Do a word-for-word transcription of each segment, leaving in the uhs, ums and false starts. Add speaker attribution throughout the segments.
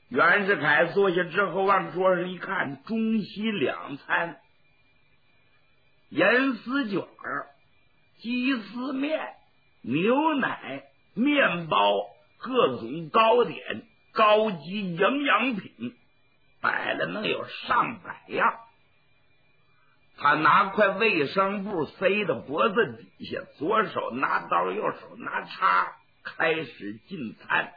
Speaker 1: 袁世凯坐下之后，往桌上一看，中西两餐，盐丝卷、鸡丝面、牛奶、面包，各种糕点、高级营养品，摆了能有上百样。他拿块卫生布塞到脖子底下，左手拿刀，右手拿叉，开始进餐。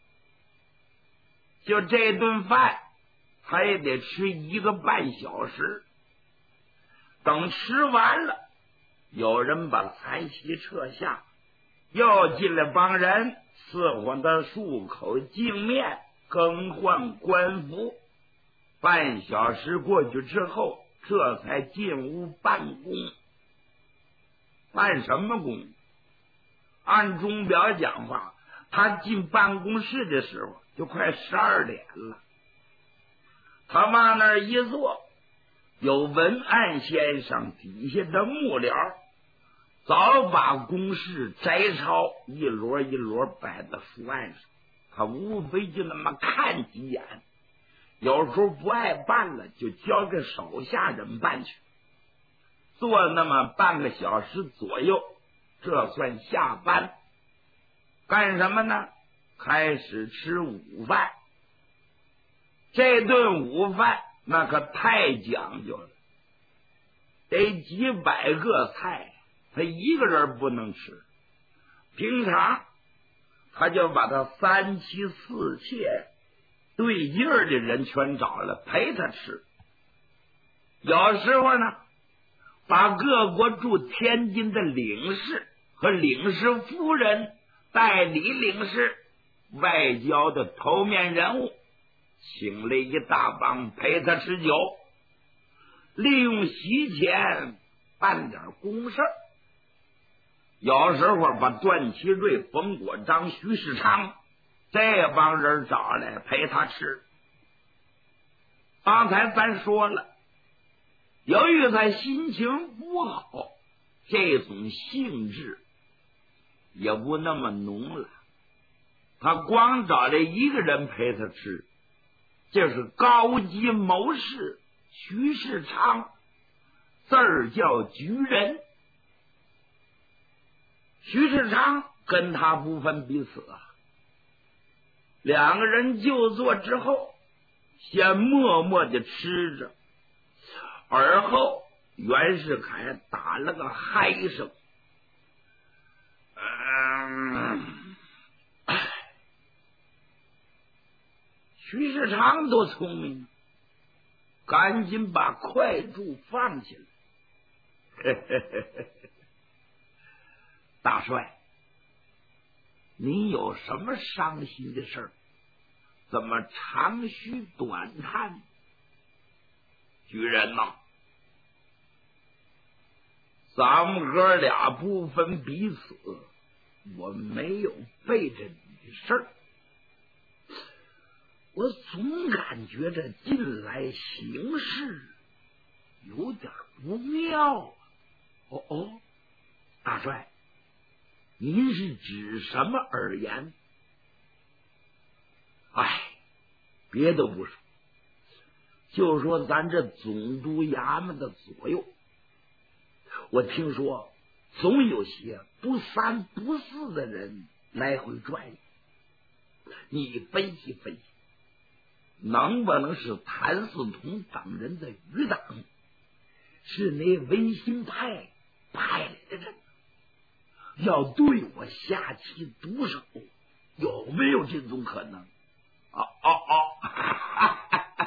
Speaker 1: 就这顿饭他也得吃一个半小时。等吃完了，有人把餐席撤下，又进来帮人伺候他漱口净面，更换官服。半小时过去之后，这才进屋办公。办什么工？按钟表讲话，他进办公室的时候就快十二点了。他往那儿一坐，有文案先生底下的幕僚早把公事摘抄一摞一摞摆在书案上，他无非就那么看几眼，有时候不爱办了就交给手下人办去。做那么半个小时左右，这算下班。干什么呢？开始吃午饭。这顿午饭那可太讲究了，得几百个菜，他一个人不能吃。平常他就把他三妻四妾对劲儿的人全找来陪他吃。有时候呢，把各国驻天津的领事和领事夫人、代理领事、外交的头面人物请了一大帮陪他吃酒，利用席钱办点公事。有时候把段祺瑞、冯国璋、徐世昌这帮人找来陪他吃。刚才咱说了，由于他心情不好，这种兴致也不那么浓了。他光找来一个人陪他吃，就是高级谋士徐世昌，字儿叫举人。徐世昌跟他不分彼此啊。两个人就坐之后，先默默的吃着，而后袁世凯打了个嗨声，嗯，徐世昌多聪明，赶紧把筷箸放起来。嘿嘿嘿嘿，大帅，您有什么伤心的事儿？怎么长吁短叹？举人呐，咱们哥俩不分彼此，我没有背着你的事儿。我总感觉这近来形势有点不妙啊。哦哦，大帅，您是指什么而言？哎，别的不说，就说咱这总督衙门的左右，我听说总有些不三不四的人来回转悠，你分析分析，能不能是谭嗣同等人的余党，是那维新派派来的人，要对我下起毒手，有没有这种可能？哦哦哦，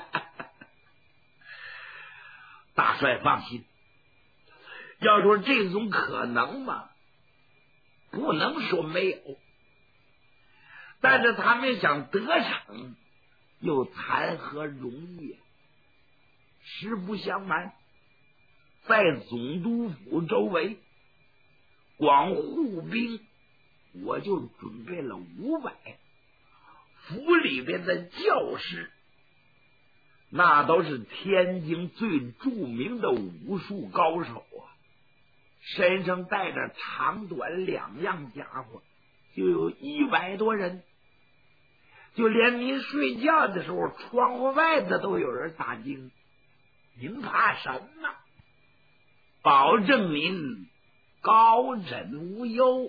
Speaker 1: 大帅放心，要说这种可能嘛，不能说没有，但是他们想得逞又谈何容易？实不相瞒，在总督府周围光护兵我就准备了五百，府里边的教师那都是天津最著名的武术高手啊，身上带着长短两样家伙，就有一百多人。 就连你睡觉的时候，窗户外头都有人打更，您怕什么？保证您高枕无忧。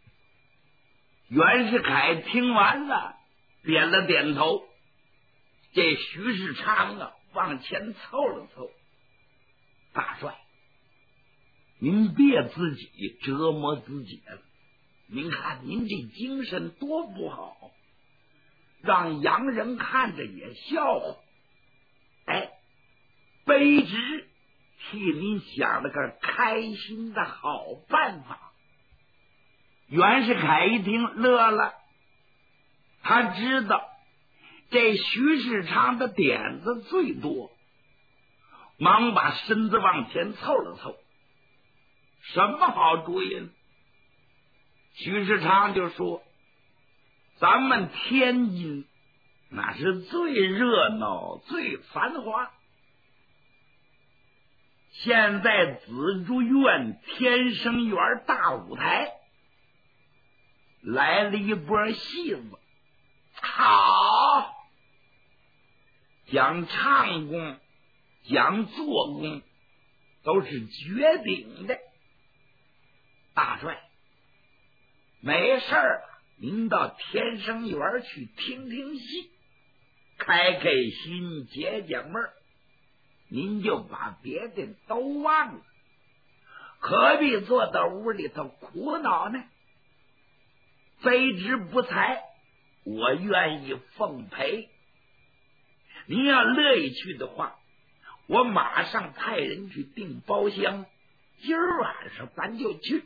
Speaker 1: 袁世凯听完了，点了点头。这徐世昌啊，往前凑了凑，大帅，您别自己折磨自己了。您看您这精神多不好，让洋人看着也笑话。哎，卑职替您想了个开心的好办法。袁世凯一听乐了，他知道这徐世昌的点子最多，忙把身子往前凑了凑。什么好主意呢？徐世昌就说：咱们天津那是最热闹最繁华，现在紫竹院天生园大舞台来了一波戏子，好，讲唱功讲做工都是绝顶的。大帅，没事儿，您到天生园去听听戏，开开心解解闷儿，您就把别的都忘了，何必坐到屋里头苦恼呢？非之不才，我愿意奉陪。您要乐意去的话，我马上派人去订包厢，今儿晚上咱就去。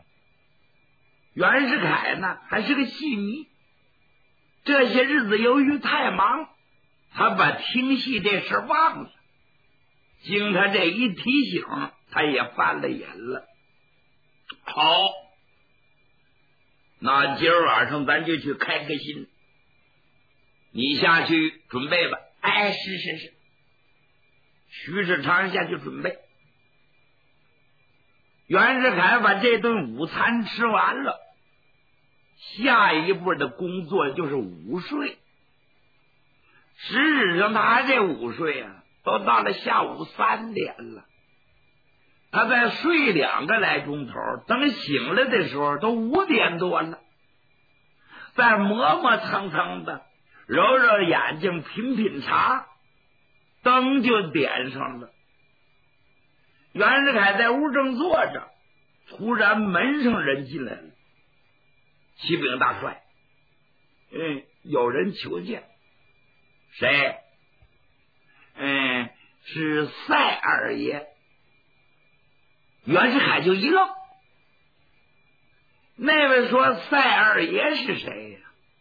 Speaker 1: 袁世凯呢，还是个戏迷，这些日子由于太忙，他把听戏这事忘了。经他这一提醒，他也翻了眼了。好，那今儿晚上咱就去开开心，你下去准备吧。哎，是是是。徐世昌下去准备。袁世凯把这顿午餐吃完了，下一步的工作就是午睡。实质上他这午睡啊，都到了下午三点了，他再睡两个来钟头，等醒来的时候都五点多了，再磨磨蹭蹭的揉揉眼睛品品茶，灯就点上了。袁世凯在屋正坐着，突然门上人进来了。启禀大帅，嗯，有人求见。谁？嗯，是赛二爷。袁世凯就一愣，那位说赛二爷是谁呀？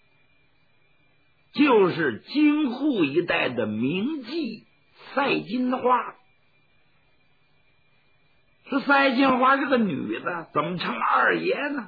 Speaker 1: 就是京沪一带的名妓赛金花。这赛金花是个女的，怎么成二爷呢？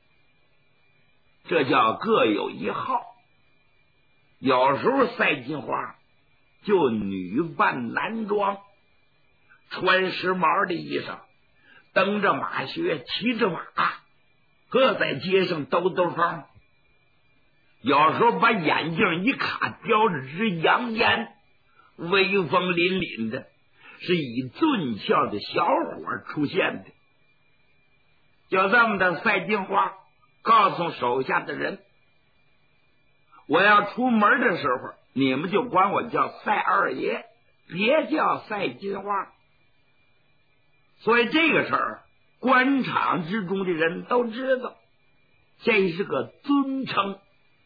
Speaker 1: 这叫各有一号。有时候赛金花就女扮男装，穿时髦的衣裳，蹬着马靴，骑着马，各在街上兜兜风。有时候把眼镜一卡，叼着支洋烟，威风凛凛的，是以俊俏的小伙出现的。就这么的，赛金花告诉手下的人，我要出门的时候，你们就管我叫赛二爷，别叫赛金花。所以这个事儿，官场之中的人都知道，这是个尊称。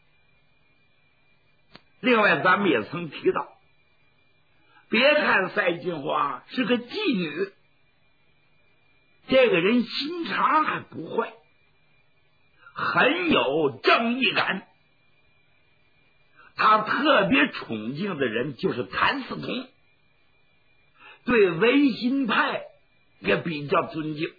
Speaker 1: 另外咱们也曾提到，别看赛金花是个妓女，这个人心肠还不坏，很有正义感。他特别崇敬的人就是谭嗣同，对维新派也比较尊敬。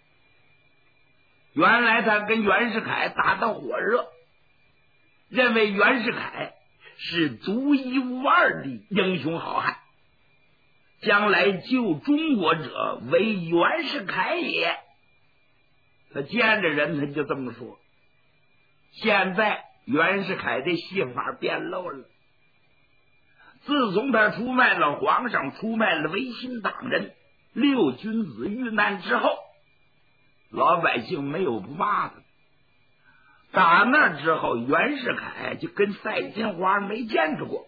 Speaker 1: 原来他跟袁世凯打得火热，认为袁世凯是独一无二的英雄好汉，将来救中国者为袁世凯也。他见着人他就这么说。现在袁世凯的戏法变漏了。自从他出卖了皇上，出卖了维新党人，六君子遇难之后，老百姓没有不骂他。打那之后，袁世凯就跟赛金花没见着过。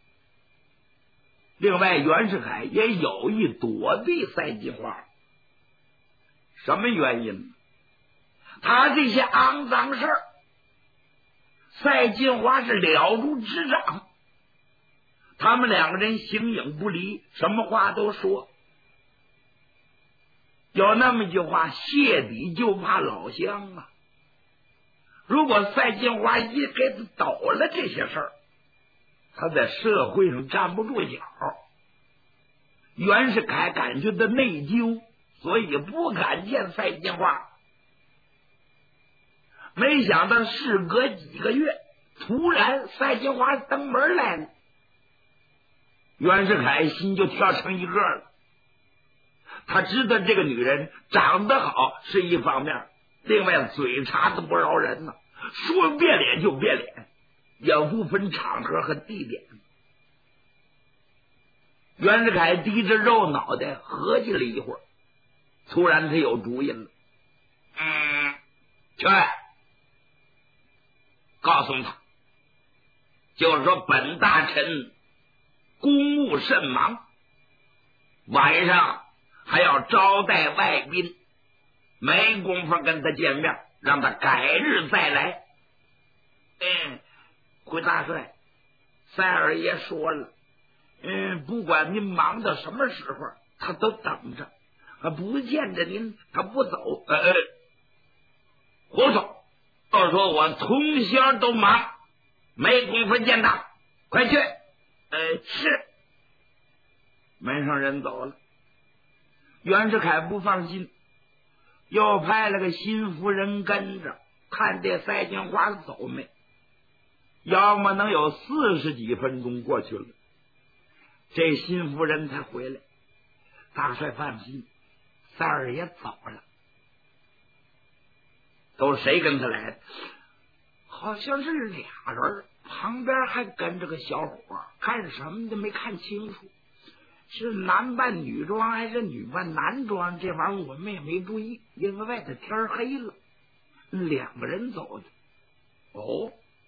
Speaker 1: 另外，袁世凯也有意躲避赛金花。什么原因呢？他这些肮脏事儿，赛金花是了如指掌。他们两个人形影不离，什么话都说。有那么一句话，谢底就怕老乡啊。如果赛金花一给他抖了这些事儿，他在社会上站不住脚。袁世凯感觉到内疚，所以不敢见赛金花。没想到事隔几个月，突然赛金花登门来了，袁世凯心就跳成一个了。他知道这个女人长得好是一方面，另外嘴查子不饶人呢，说变脸就变脸，也不分场合和地点。袁世凯低着肉脑袋合计了一会儿，突然他有主意了。嗯，去告诉他，就是说本大臣公务甚忙，晚上还要招待外宾，没工夫跟他见面，让他改日再来。嗯，回大帅，三二爷说了，嗯，不管您忙到什么时候，他都等着，不见着您他不走。呃，胡说！都说我通宵都忙，没工夫见他，快去。呃，是。门上人走了，袁世凯不放心，又派了个新夫人跟着，看这赛金花走没。要么能有四十几分钟过去了，这新夫人才回来。大帅放心，三儿爷走了。都谁跟他来的？好像是俩人，旁边还跟着个小伙，干什么的没看清楚，是男扮女装还是女扮男装，这玩意儿我们也没注意，因为外头天黑了。两个人走的。哦，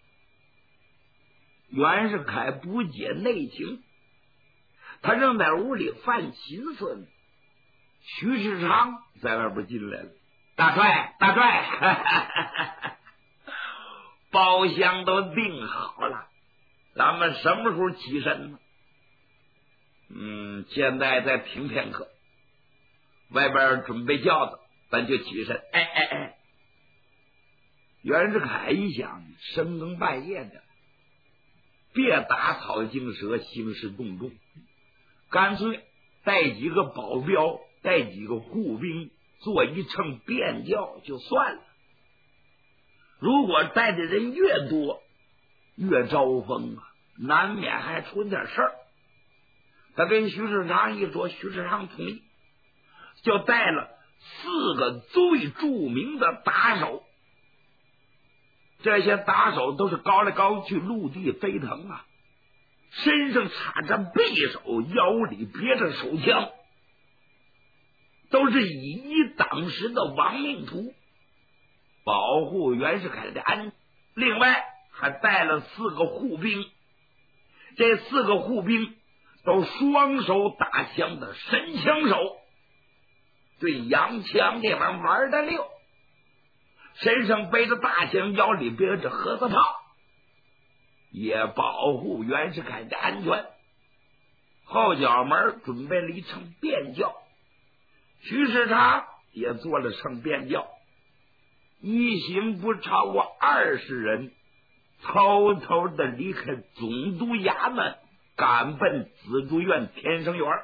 Speaker 1: 袁世凯不解内情，他正在屋里犯琴瑟呢。徐世昌在外边进来了。大帅，大帅，包厢都订好了，咱们什么时候起身呢？嗯，现在再停片刻，外边准备轿子，咱就起身。哎哎哎！袁世凯一想，深更半夜的，别打草惊蛇，兴师动众，干脆带几个保镖，带几个护兵，做一乘便轿就算了。如果带的人越多，越招风啊，难免还出点事儿。他跟徐世昌一说，徐世昌同意，就带了四个最著名的打手。这些打手都是高来高去，陆地飞腾啊，身上插着匕首，腰里别着手枪，都是以一当十的亡命徒，保护袁世凯的安。另外还带了四个护兵，这四个护兵都双手打枪的神枪手，对洋枪这玩意玩得溜，身上背着大枪，腰里别着盒子炮，也保护袁世凯的安全。后脚门准备了一乘便轿，徐世昌也做了乘便轿，一行不超过二十人，偷偷的离开总督衙门，赶奔紫竹院天生园。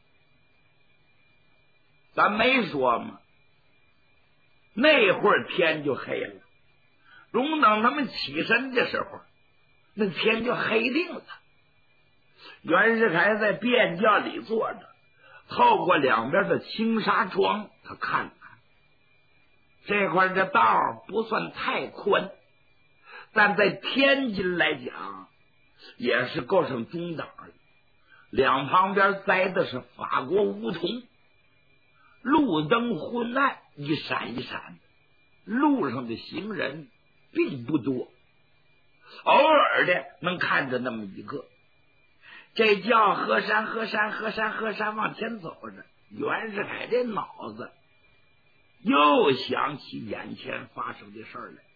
Speaker 1: 咱没说嘛，那会儿天就黑了，容等他们起身的时候，那天就黑定了。袁世凯在便轿里坐着，透过两边的青纱窗，他看看这块的道不算太宽， 但在天津来讲，也是够上中档了。两旁边栽的是法国梧桐，路灯昏暗，一闪一闪的，路上的行人并不多，偶尔的能看着那么一个。这叫河山河山河山河山往前走着，袁世凯这脑子又想起眼前发生的事儿来。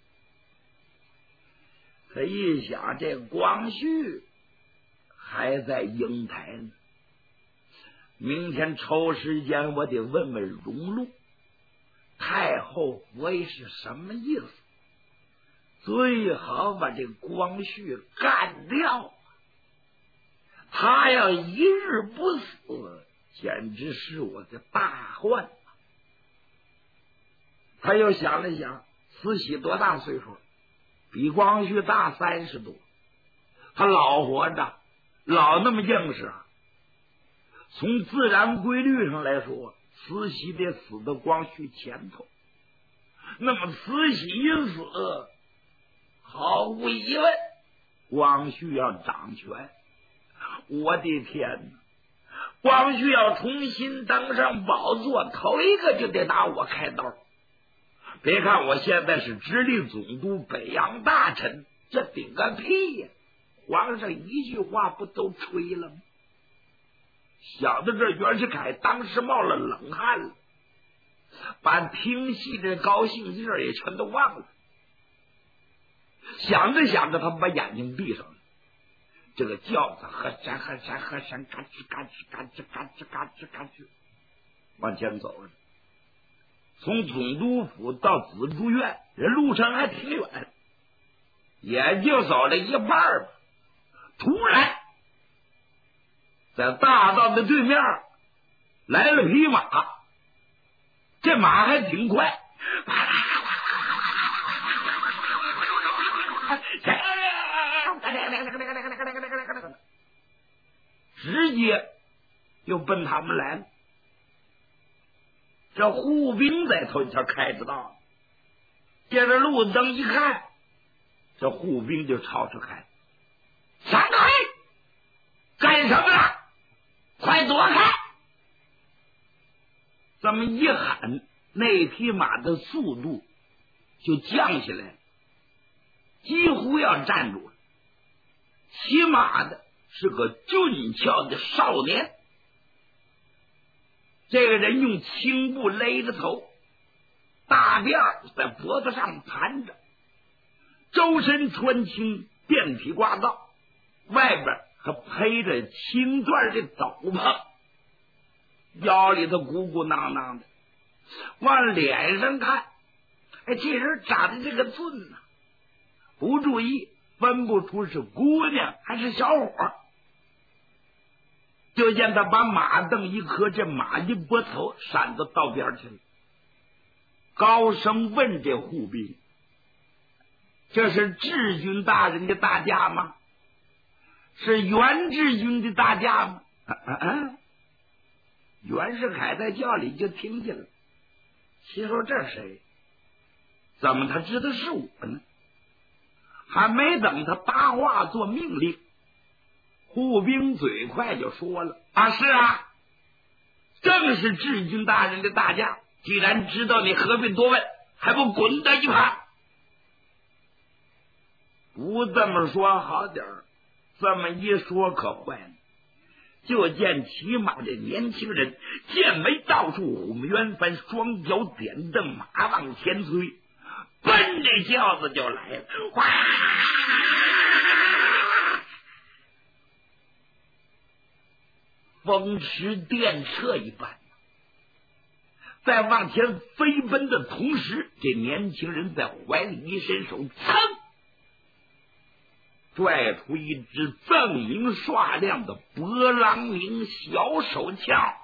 Speaker 1: 他一想，这光绪还在瀛台呢，明天抽时间我得问问荣禄，太后会是什么意思？最好把这光绪干掉，他要一日不死，简直是我的大患。他又想了想，慈禧多大岁数？比光绪大三十多，他老活着，老那么硬实。从自然规律上来说，慈禧得死到光绪前头。那么慈禧一死，毫无疑问，光绪要掌权。我的天哪！光绪要重新登上宝座，头一个就得打我开刀。别看我现在是直隶总督、北洋大臣，这顶个屁呀！皇上一句话不都吹了吗？想到这，袁世凯当时冒了冷汗了，把听戏的高兴劲儿也全都忘了。想着想着，他把眼睛闭上了。这个轿子和山和山和山，嘎吱嘎吱嘎吱嘎吱嘎吱嘎吱往前走着。从总督府到紫竹院，这路程还挺远，也就走了一半吧。突然，在大道的对面来了匹马，这马还挺快，直接就奔他们来了。这护兵在头前开着道，借着路灯一看，这护兵就朝着开，闪开！干什么了？快躲开！这么一喊，那匹马的速度就降下来了，几乎要站住了。骑马的是个俊俏的少年，这个人用青布勒着头，大辫儿在脖子上盘着，周身穿青，遍体挂道，外边还披着青缎的斗篷，腰里头鼓鼓囊囊的。往脸上看，哎，这人长得这个俊呐、啊，不注意分不出是姑娘还是小伙。就见他把马凳一磕，这马一拨头，闪到道边去了，高声问这护兵：“这是治军大人的大驾吗？是袁治军的大驾吗？”啊啊啊！袁世凯在轿里就听见了，心说这谁？怎么他知道是我呢？还没等他搭话做命令，护兵嘴快就说了：“啊，是啊，正是治军大人的大驾。既然知道，你何必多问？还不滚到一旁！”不这么说好点儿，这么一说可坏了。就见骑马的年轻人剑眉倒竖，虎目圆翻，双脚点蹬，马往前推，奔这轿子就来了。哗！风驰电掣一般，在往前飞奔的同时，这年轻人在怀里一伸手，噌，拽出一支锃明刷亮的勃朗宁小手枪。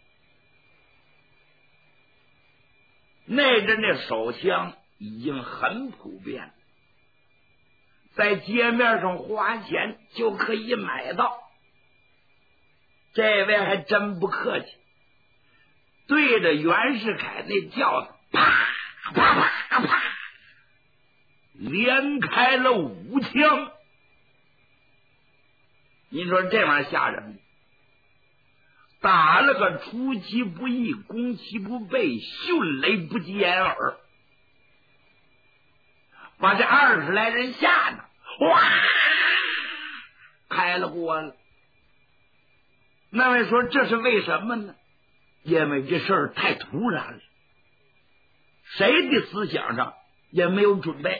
Speaker 1: 那阵那手枪已经很普遍了，在街面上花钱就可以买到。这位还真不客气，对着袁世凯那轿子啪啪啪啪， 连开了五枪。你说这玩意儿吓人，打了个出其不意，攻其不备，迅雷不及掩耳，把这二十来人吓得哇开了锅了。那位说这是为什么呢？因为这事儿太突然了，谁的思想上也没有准备，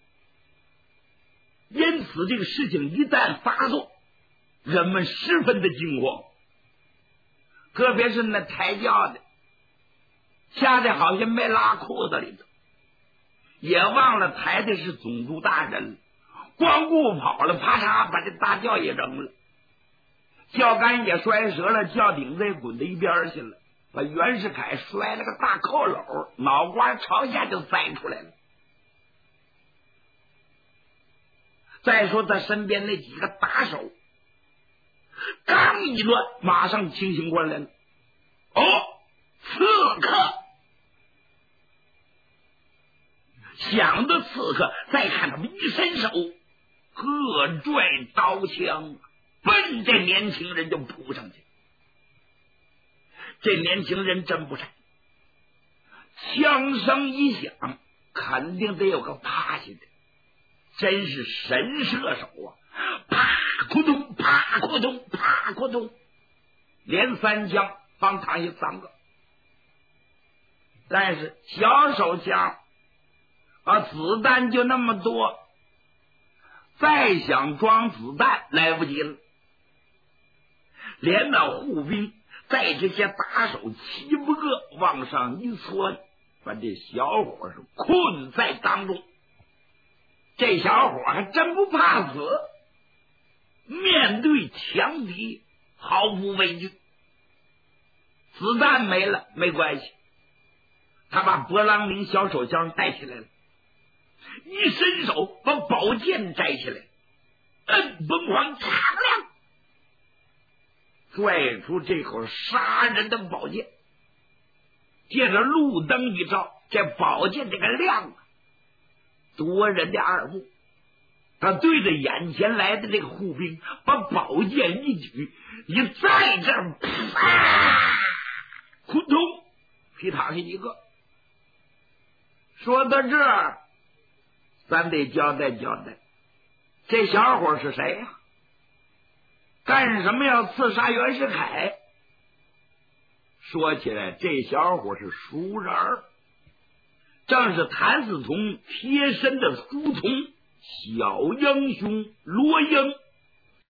Speaker 1: 因此这个事情一旦发作，人们十分的惊慌，特别是那抬轿的，吓得好像没拉裤子里头，也忘了抬的是总督大人了，光顾跑了，啪嚓把这大轿也扔了，轿杆也摔折了，轿顶子也滚到一边去了，把袁世凯摔了个大扣篓，脑瓜朝下就栽出来了。再说他身边那几个打手刚一乱，马上清醒过来了。哦，刺客！想到刺客，再看他们一伸手，各拽刀枪，奔这年轻人就扑上去。这年轻人真不善，枪声一响，肯定得有个趴下的，真是神射手啊！啪咕咚，啪咕咚，啪咕咚，连三枪放躺下三个。但是小手枪啊，子弹就那么多，再想装子弹来不及了。连那护兵在这些打手七八个往上一窜，把这小伙是困在当中。这小伙还真不怕死，面对强敌毫不畏惧。子弹没了没关系，他把勃朗宁小手枪带起来了，一伸手把宝剑摘起来，摁崩狂擦亮，拽出这口杀人的宝剑，借着路灯一照，这宝剑这个亮啊，夺人的耳目。他对着眼前来的这个护兵，把宝剑一举，一在这儿，啪，扑通，劈躺下一个。说到这儿，咱得交代交代，这小伙是谁呀、啊？干什么要刺杀袁世凯？说起来，这小伙是熟人儿，正是谭嗣同贴身的书童小英雄罗英。